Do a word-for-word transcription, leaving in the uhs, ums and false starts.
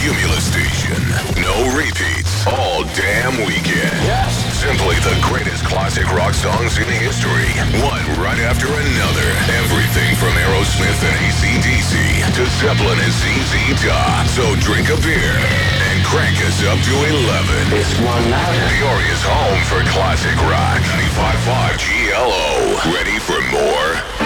Cumulus station. No repeats. All damn weekend. Yes. Simply the greatest classic rock songs in history. One right after another. Everything from Aerosmith and A C D C to Zeppelin and Z Z Top. So drink a beer and crank us up to eleven. It's one louder. Peoria's home for classic rock. ninety-five point five G L O. Ready for more?